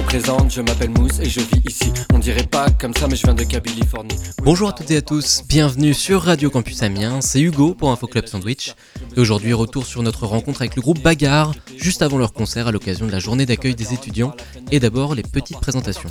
présente, je m'appelle Mousse et je vis ici. On dirait pas comme ça mais je viens de Californie. Bonjour à toutes et à tous, bienvenue sur Radio Campus Amiens, c'est Hugo pour Info Club Sandwich. Et aujourd'hui retour sur notre rencontre avec le groupe Bagarre, juste avant leur concert à l'occasion de la journée d'accueil des étudiants. Et d'abord les petites présentations.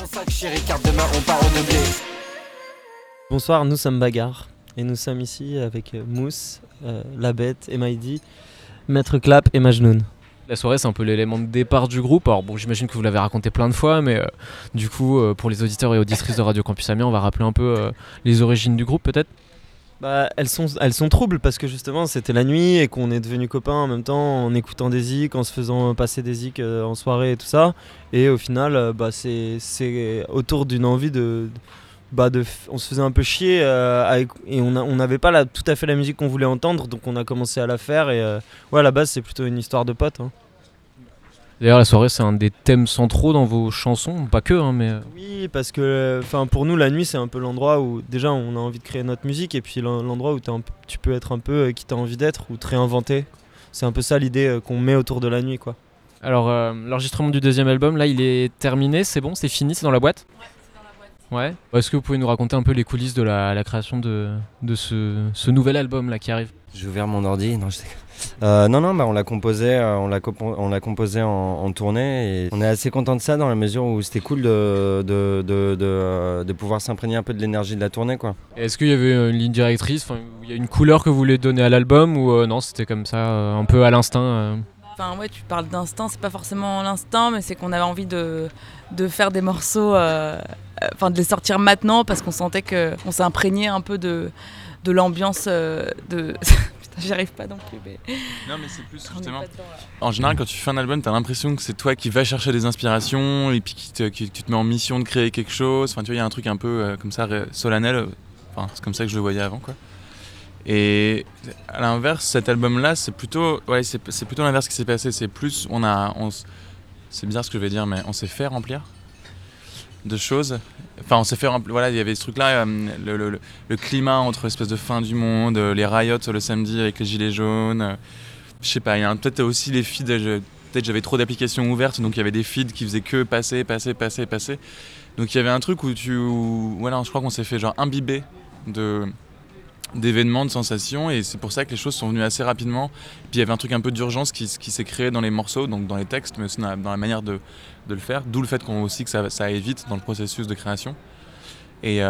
Bonsoir, nous sommes Bagarre et nous sommes ici avec Mousse, La Bête, Emaidi, Maître Clap et Majnoun. La soirée, c'est un peu l'élément de départ du groupe. Alors bon, j'imagine que vous l'avez raconté plein de fois, mais du coup, pour les auditeurs et auditrices de Radio Campus Amiens, on va rappeler un peu les origines du groupe, peut-être. Elles sont troubles parce que justement c'était la nuit et qu'on est devenus copains en même temps en écoutant des zik, en se faisant passer des zik en soirée et tout ça. Et au final, c'est autour d'une envie on se faisait un peu chier et on n'avait pas tout à fait la musique qu'on voulait entendre, donc on a commencé à la faire et à la base c'est plutôt une histoire de potes. D'ailleurs la soirée c'est un des thèmes centraux dans vos chansons, pas que mais... Oui, parce que pour nous la nuit c'est un peu l'endroit où déjà on a envie de créer notre musique et puis l'endroit où tu peux être un peu qui t'as envie d'être ou te réinventer. C'est un peu ça l'idée qu'on met autour de la nuit quoi. Alors l'enregistrement du deuxième album là il est terminé, c'est bon, c'est fini, c'est dans la boîte ? Ouais. Est-ce que vous pouvez nous raconter un peu les coulisses de la création de ce nouvel album là qui arrive ? J'ai ouvert mon ordi, non je sais. On l'a composé, en tournée et on est assez content de ça dans la mesure où c'était cool de pouvoir s'imprégner un peu de l'énergie de la tournée quoi. Est-ce qu'il y avait une ligne directrice, il y a une couleur que vous voulez donner à l'album ou non c'était comme ça un peu à l'instinct Tu parles d'instinct, c'est pas forcément l'instinct, mais c'est qu'on avait envie de faire des morceaux, de les sortir maintenant parce qu'on sentait qu'on s'est imprégné un peu de l'ambiance de... Putain, j'y arrive pas non plus. Mais... Non, mais c'est plus justement. En général, quand tu fais un album, t'as l'impression que c'est toi qui vas chercher des inspirations et puis qui te met en mission de créer quelque chose. Enfin, tu vois, il y a un truc un peu comme ça, solennel. Enfin, c'est comme ça que je le voyais avant, quoi. Et à l'inverse, cet album-là, c'est plutôt l'inverse qui s'est passé. C'est plus, c'est bizarre ce que je vais dire, mais on s'est fait remplir de choses. Enfin, on s'est fait remplir. Voilà, il y avait ce truc-là, le climat entre l'espèce de fin du monde, les riots le samedi avec les gilets jaunes. Je sais pas, il y a peut-être aussi les feeds. Peut-être j'avais trop d'applications ouvertes, donc il y avait des feeds qui faisaient que passer. Donc il y avait un truc je crois qu'on s'est fait genre imbiber d'événements, de sensations, et c'est pour ça que les choses sont venues assez rapidement. Puis il y avait un truc un peu d'urgence qui s'est créé dans les morceaux, donc dans les textes, mais aussi dans la manière de le faire, d'où le fait que ça aille vite dans le processus de création. Et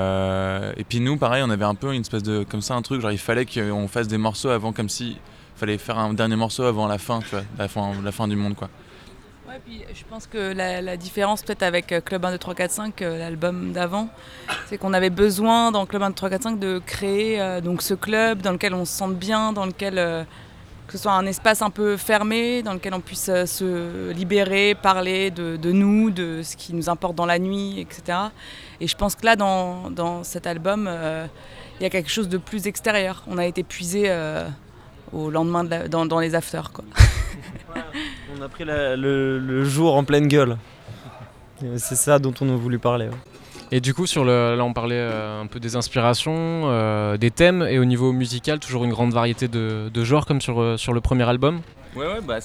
puis nous, pareil, on avait un peu une espèce de, comme ça, un truc, genre il fallait qu'on fasse des morceaux avant, comme si il fallait faire un dernier morceau avant la fin, tu vois, la fin du monde, quoi. Ouais, puis je pense que la différence peut-être avec Club 1, 2, 3, 4, 5, l'album d'avant, c'est qu'on avait besoin dans Club 1, 2, 3, 4, 5 de créer donc ce club dans lequel on se sente bien, dans lequel que ce soit un espace un peu fermé, dans lequel on puisse se libérer, parler de nous, de ce qui nous importe dans la nuit, etc. Et je pense que là, dans cet album, il y a quelque chose de plus extérieur. On a été puisé au lendemain dans les afters, quoi. On a pris le jour en pleine gueule. C'est ça dont on a voulu parler. Ouais. Et du coup, là on parlait un peu des inspirations, des thèmes, et au niveau musical, toujours une grande variété de genres comme sur le premier album. Ouais,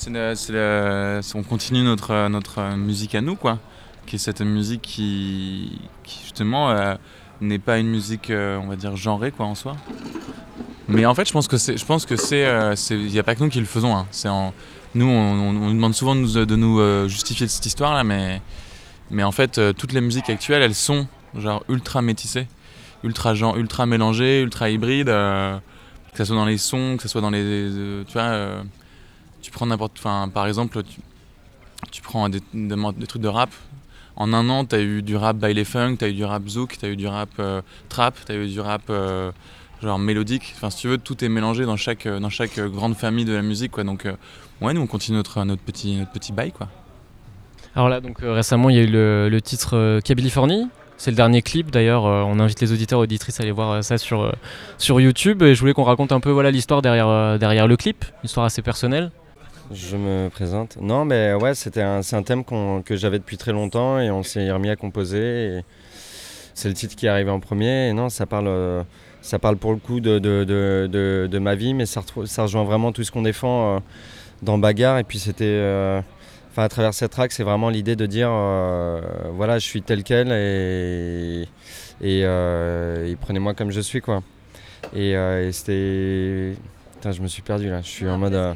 on continue notre musique à nous, quoi. Qui est cette musique qui justement n'est pas une musique, on va dire, genrée, quoi, en soi. Mais en fait, je pense que il n'y a pas que nous qui le faisons. Hein. Nous, on nous demande souvent de nous justifier cette histoire-là, mais en fait, toutes les musiques actuelles, elles sont genre ultra métissées, ultra mélangées, ultra hybrides, que ce soit dans les sons, que ce soit dans les... tu vois, tu prends par exemple, tu prends des trucs de rap. En un an, t'as eu du rap baile funk, t'as eu du rap zouk, t'as eu du rap trap, t'as eu du rap... genre mélodique, enfin si tu veux, tout est mélangé dans chaque grande famille de la musique, quoi. Donc nous on continue notre petit bail, quoi. Alors là donc récemment il y a eu le titre Californie, c'est le dernier clip d'ailleurs, on invite les auditeurs et auditrices à aller voir ça sur YouTube, et je voulais qu'on raconte un peu l'histoire derrière le clip, une histoire assez personnelle. Je me présente. Non mais ouais, c'est un thème que j'avais depuis très longtemps et on s'est remis à composer et c'est le titre qui est arrivé en premier et non ça parle pour le coup de ma vie, mais ça rejoint vraiment tout ce qu'on défend dans Bagarre. Et puis c'était enfin à travers cette track, c'est vraiment l'idée de dire voilà, je suis tel quel et prenez-moi comme je suis, quoi. Et c'était... Putain, je me suis perdu là, je suis en mode...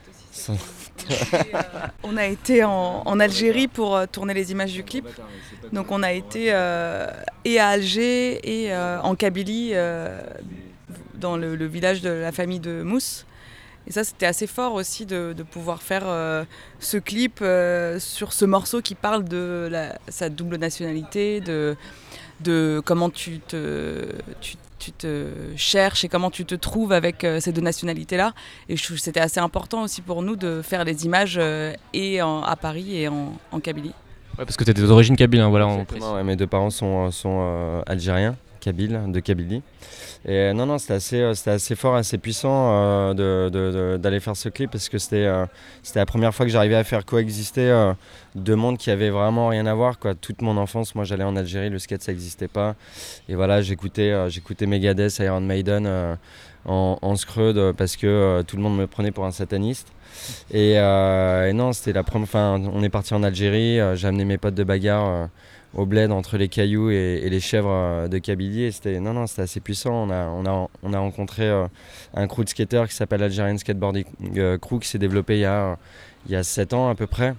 On a été en Algérie pour tourner les images du clip. Donc on a été et à Alger et en Kabylie, dans le village de la famille de Mousse. Et ça, c'était assez fort aussi de pouvoir faire ce clip sur ce morceau qui parle de sa double nationalité, de comment tu te cherches et comment tu te trouves avec ces deux nationalités-là. Et je trouve que c'était assez important aussi pour nous de faire les images à Paris et en Kabylie. Ouais, parce que tu étais d'origine kabyle, hein, voilà. Ouais, mes deux parents sont algériens, de Kabylie. Et non, c'était assez fort, assez puissant d'aller faire ce clip, parce que c'était la première fois que j'arrivais à faire coexister deux mondes qui avaient vraiment rien à voir, quoi. Toute mon enfance, moi j'allais en Algérie, le skate ça n'existait pas. Et voilà, j'écoutais Megadeth, Iron Maiden en scrud parce que tout le monde me prenait pour un sataniste. Et non, c'était la première. Enfin, on est parti en Algérie, j'ai amené mes potes de bagarre au bled entre les cailloux et les chèvres de Kabylie. Et c'était assez puissant. On a rencontré un crew de skateurs qui s'appelle Algerian Skateboarding Crew, qui s'est développé il y a 7 ans à peu près.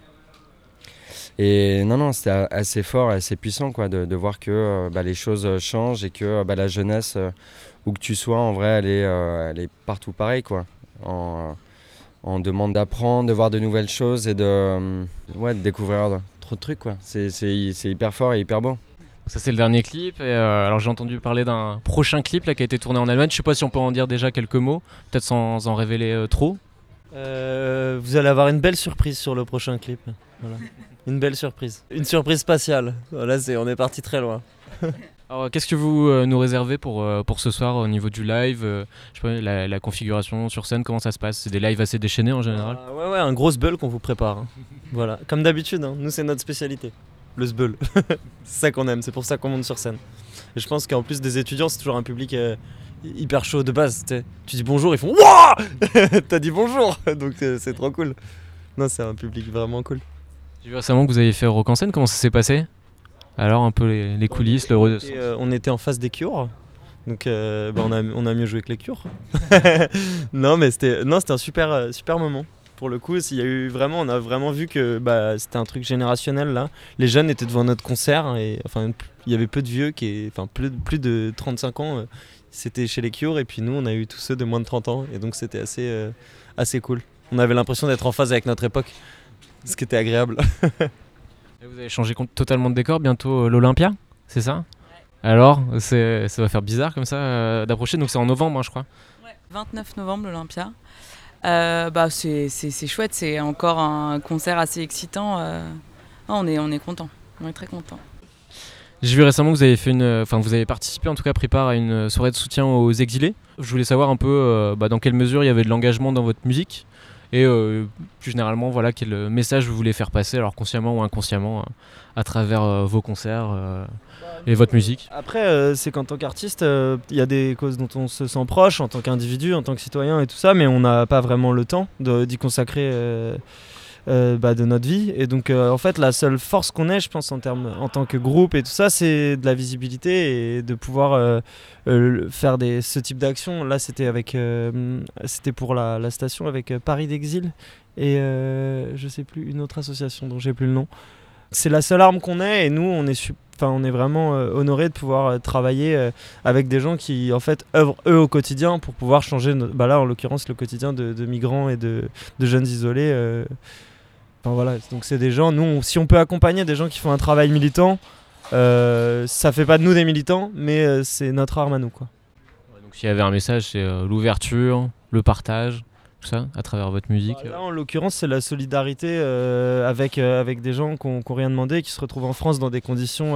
Et non, c'était assez fort, assez puissant, quoi, de voir que les choses changent et que la jeunesse, où que tu sois, en vrai, elle est partout pareil, quoi. On demande d'apprendre, de voir de nouvelles choses et de découvrir trop de trucs, quoi. C'est hyper fort et hyper beau. Ça, c'est le dernier clip. Et alors j'ai entendu parler d'un prochain clip là, qui a été tourné en Allemagne. Je sais pas si on peut en dire déjà quelques mots, peut-être sans en révéler trop. Vous allez avoir une belle surprise sur le prochain clip. Voilà. Une belle surprise. Une surprise spatiale. Là, on est parti très loin. Alors, qu'est-ce que vous nous réservez pour ce soir au niveau du live, je sais pas, la configuration sur scène, comment ça se passe? C'est des lives assez déchaînés en général? Ouais, un gros sbull qu'on vous prépare. Hein. Voilà, comme d'habitude, hein. Nous c'est notre spécialité, le sbull. C'est ça qu'on aime, c'est pour ça qu'on monte sur scène. Et je pense qu'en plus des étudiants, c'est toujours un public hyper chaud de base. Tu dis bonjour, ils font wouah. T'as dit bonjour, donc c'est trop cool. Non, c'est un public vraiment cool. J'ai vu récemment que vous avez fait Rock en scène, comment ça s'est passé? Alors un peu les coulisses, on était en face des Cure, donc on a mieux joué que les Cure. Non mais c'était un super moment. Pour le coup, on a vraiment vu que c'était un truc générationnel là. Les jeunes étaient devant notre concert et enfin il y avait peu de vieux plus de 35 ans. C'était chez les Cure et puis nous on a eu tous ceux de moins de 30 ans et donc c'était assez cool. On avait l'impression d'être en phase avec notre époque, ce qui était agréable. Et vous avez changé totalement de décor, bientôt l'Olympia, c'est ça? Ouais. Alors, ça va faire bizarre comme ça d'approcher, donc c'est en novembre, hein, je crois. Ouais, 29 novembre l'Olympia. C'est chouette, c'est encore un concert assez excitant. On est content, on est très content. J'ai vu récemment que vous avez vous avez participé, en tout cas pris part à une soirée de soutien aux exilés. Je voulais savoir un peu dans quelle mesure il y avait de l'engagement dans votre musique. Et plus généralement, voilà, quel message vous voulez faire passer, alors consciemment ou inconsciemment, à travers vos concerts et votre musique. Après, c'est qu'en tant qu'artiste, il y a des causes dont on se sent proche, en tant qu'individu, en tant que citoyen et tout ça, mais on n'a pas vraiment le temps d'y consacrer de notre vie. Et donc, en fait, la seule force qu'on ait, je pense, en tant que groupe et tout ça, c'est de la visibilité et de pouvoir faire ce type d'action. Là, c'était pour la station avec Paris d'Exil et je sais plus, une autre association dont j'ai plus le nom. C'est la seule arme qu'on ait et nous, on est vraiment honorés de pouvoir travailler avec des gens qui, en fait, œuvrent eux au quotidien pour pouvoir changer, là, en l'occurrence, le quotidien de migrants et de jeunes isolés. Enfin voilà, donc c'est des gens, si on peut accompagner des gens qui font un travail militant, ça fait pas de nous des militants, mais c'est notre arme à nous, quoi. Ouais, donc s'il y avait un message, c'est l'ouverture, le partage, tout ça, à travers votre musique. Là, en l'occurrence, c'est la solidarité avec des gens qui n'ont rien demandé, qui se retrouvent en France dans des conditions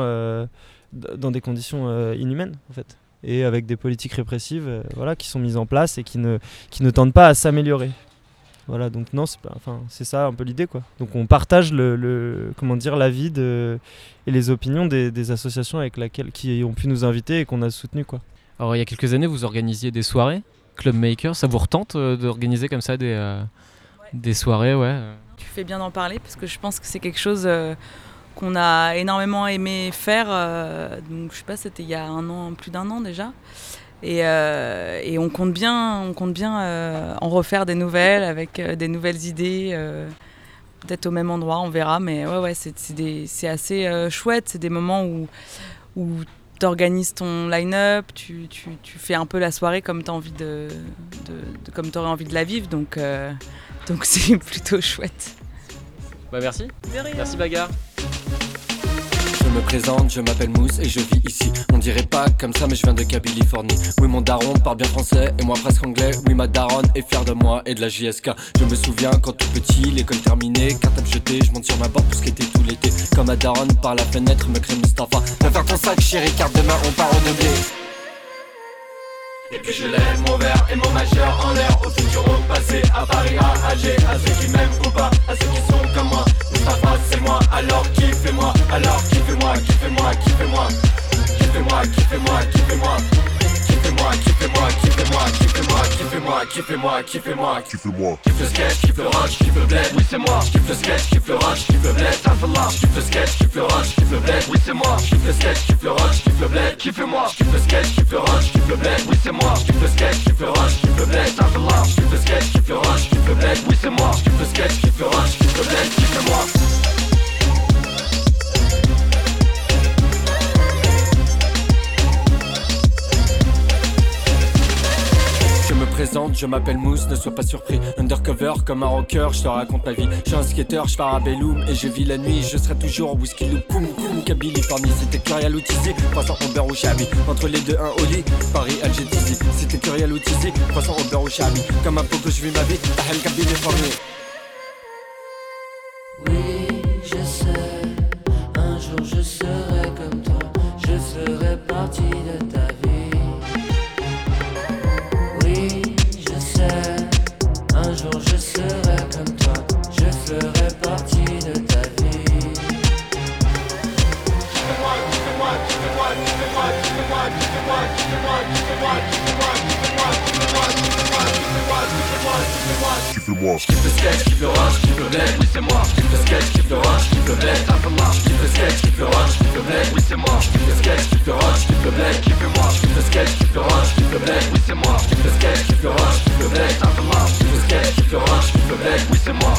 inhumaines, en fait. Et avec des politiques répressives qui sont mises en place et qui ne tendent pas à s'améliorer. Voilà, donc non, c'est ça un peu l'idée, quoi. Donc on partage l'avis et les opinions des associations qui ont pu nous inviter et qu'on a soutenues, quoi. Alors il y a quelques années, vous organisiez des soirées, Club Maker, ça vous retente d'organiser comme ça des soirées, ouais? Tu fais bien d'en parler parce que je pense que c'est quelque chose qu'on a énormément aimé faire. Donc je sais pas, c'était il y a plus d'un an déjà. Et on compte bien en refaire des nouvelles avec des nouvelles idées, peut-être au même endroit, on verra. Mais ouais, c'est assez chouette. C'est des moments où tu organises ton line-up, tu fais un peu la soirée comme tu comme t'aurais envie de la vivre. Donc c'est plutôt chouette. Bah merci. Merci Bagarre. Je me présente, je m'appelle Mousse et je vis ici. On dirait pas comme ça mais je viens de Californie. Oui mon daron parle bien français et moi presque anglais. Oui ma daronne est fière de moi et de la JSK. Je me souviens quand tout petit, l'école terminée, cartable jeté, je monte sur ma board pour skater tout l'été. Comme ma daronne par la fenêtre me crée Mustapha. Viens faire ton sac chérie car demain on part redoubler. Et puis je lève mon verre et mon majeur en l'air. Au futur, au passé, à Paris, à Alger. À ceux qui m'aiment ou pas, à ceux qui sont comme moi. Mustapha c'est moi, alors kiffez-moi. Alors kiffez-moi, kiffez-moi, kiffez-moi. Kiffez-moi, kiffez-moi, kiffez-moi. Kiffez-moi, kiffez-moi, kiffez-moi, kiffez-moi, kiffez-moi, kiffez-moi, kiffez-moi, kiffez-moi. Kiffe le sketch, kiffe le rock, kiffe le bled, oui c'est moi. Kiffe le sketch, kiffe le rock, kiffe le bled, Alphallah. Kiffe le sketch, kiffe le rock, kiffe le bled, oui c'est moi. Kiffe le sketch, kiffe le rock, kiffe le bled, kiffez-moi. Kiffe le sketch, kiffe le rock, kiffe le bled, oui c'est moi. Kiffe le sketch, kiffe le rock, kiffe le bled, Alphallah. Kiffe le sketch, kiffe le rock, kiffe le bled, oui c'est moi. Kiffe le sketch, kiffe le rock, kiffe le bled, kiffez-moi. Présente, je m'appelle Mousse, ne sois pas surpris. Undercover comme un rocker, je te raconte ma vie. Je suis un skater, je pars à Belloum et je vis la nuit. Je serai toujours whisky loop, koum koum, Californie. C'était Curial ou Tizi, 300 au beurre ou Chabi. Entre les deux, un au lit, Paris, Alger, Tizi. C'était Curial ou Tizi, 300 au beurre ou Chabi. Comme un pot que je vis ma vie, Tahel, Californie. Oui, je sais, un jour je serai comme toi. Je ferai partie de ta vie. Un jour je serai comme toi, je ferai partie de ta vie. Kiffez-moi, kiffez-moi, kiffez-moi, kiffez-moi, kiffez-moi, kiffez-moi, kiffez-moi, kiffez-moi, kiffez-moi, kiffez-moi, kiffez-moi, kiffez-moi, kiffez-moi, kiffez-moi. Je kiffe le sketch, kiffe le rock, kiffe le bled, oui c'est moi. Je kiffe le sketch, kiffe le rock, kiffe le bled, Alphallah. Je kiffe le sketch, kiffe le rock, kiffe le bled, oui c'est moi. Je kiffe le sketch, kiffe le rock, kiffe le bled, kiffez-moi. Je kiffe le sketch, kiffe le rock, kiffe le bled, oui c'est moi. Je kiffe le sketch, kiffe le rock, kiffe le bled, Alphallah. Je kiffe le sketch, kiffe le rock, kiffe le bled, oui c'est moi.